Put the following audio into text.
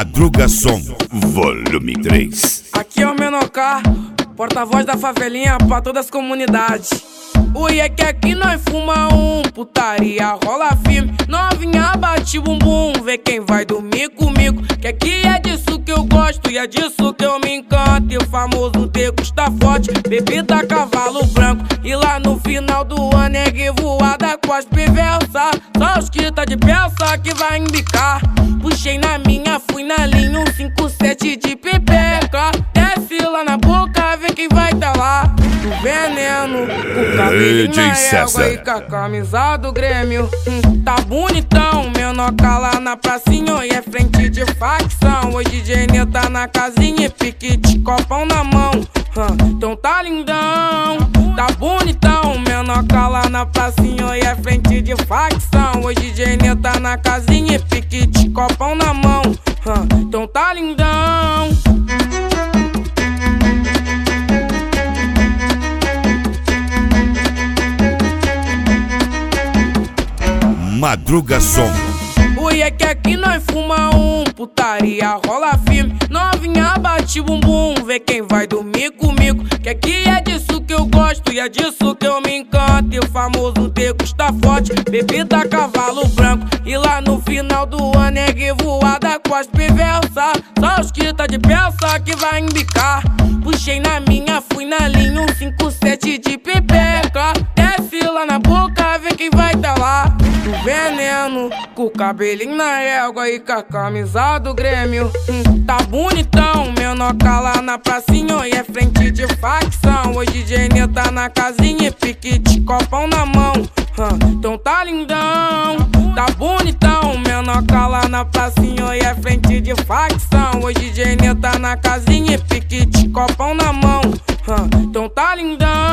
Madruga Som, volume 3. Aqui é o Menocá, porta-voz da favelinha pra todas as comunidades. Ui, é que aqui nós fuma putaria rola firme. Novinha bate bumbum, vê quem vai dormir comigo. Que aqui é disso que eu gosto e é disso que eu me encanto. E o famoso teco está forte, bebida cavalo branco. E lá no final do ano é voada com as perversas. Só os que tá de peça que vai embicar. Puxei na minha, fui na linha 157 de pepeca. Desce lá na boca, vê quem vai tá lá. Do veneno, com cabelinho na égua e com a camisa do Grêmio. Tá bonitão, Menocá lá na pracinha e é frente de facção. Hoje DJ Nê tá na casinha e pique de copão na mão. Então tá lindão, tá bonitão, Menocá lá na pracinha e é frente de facção. Hoje DJ Nê tá na casinha e pique de copão na mão. Então tá lindão. Madruga Som. Ui, é que aqui nós fuma putaria rola firme. Novinha bate bumbum, vê quem vai dormir comigo. Que aqui é disso que eu gosto e é disso que eu me encanto. E o famoso teco está forte, bebida cavalo branco. E lá no final do ano é voada com as perversas. Só os que tá de peça que vai embicar. Puxei na minha, fui na linha 157 de pepeca. Desce lá na boca, vê quem vai tá lá. Do veneno, com o cabelinho na égua e com a camisa do Grêmio. Tá bonitão, Menocá lá na pracinha e é frente de facção. Hoje DJ Nê tá na casinha e pique de copão na mão. Então tá lindão, tá bonitão, Menocá lá na pracinha e é frente de facção. Hoje DJ Nê tá na casinha e pique de copão na mão. Então tá lindão.